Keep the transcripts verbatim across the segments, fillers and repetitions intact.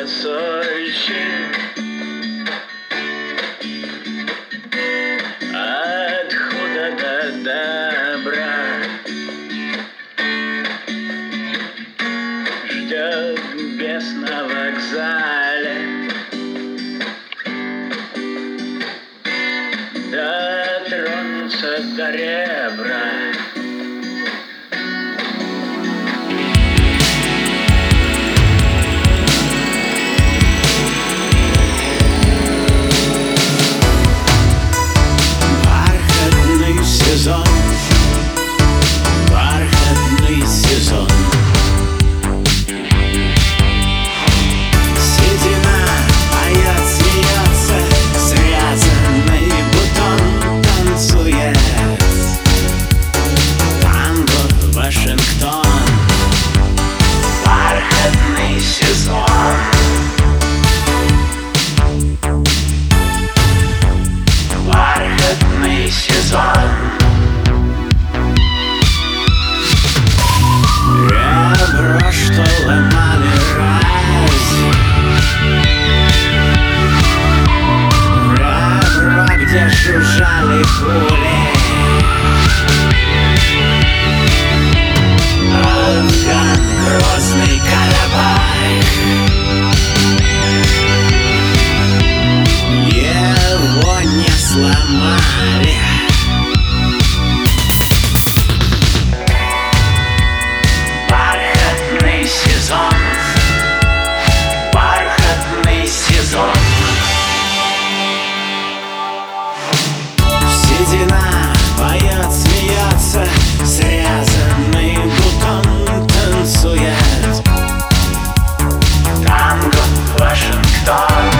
Сочи, от худа до добра, ждет бес на вокзале, дотронуться до ребра. Бархатный сезон, седина поет, смеется, связанный бутон танцует. Танго, Вашингтон. Бархатный сезон, бархатный сезон. Ребра, что ломали раз, ребра, где жужжали пули. Афган, грозный Карабах, его не сломали. Сезон, бархатный сезон. Седина поет, смеется, срезанный бутон танцует. Танго, Вашингтон.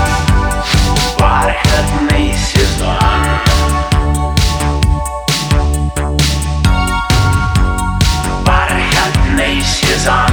Бархатный сезон, бархатный сезон.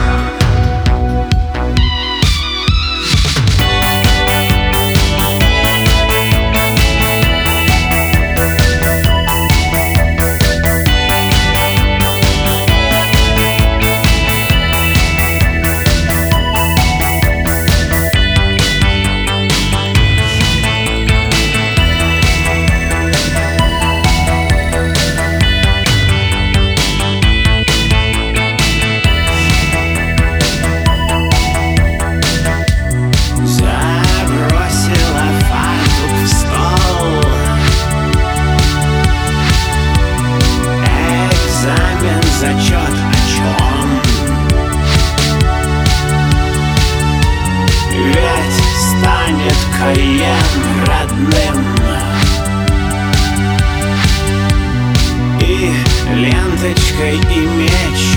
Зачет о чем? Ведь станет Кайен родным, и ленточкой, и меч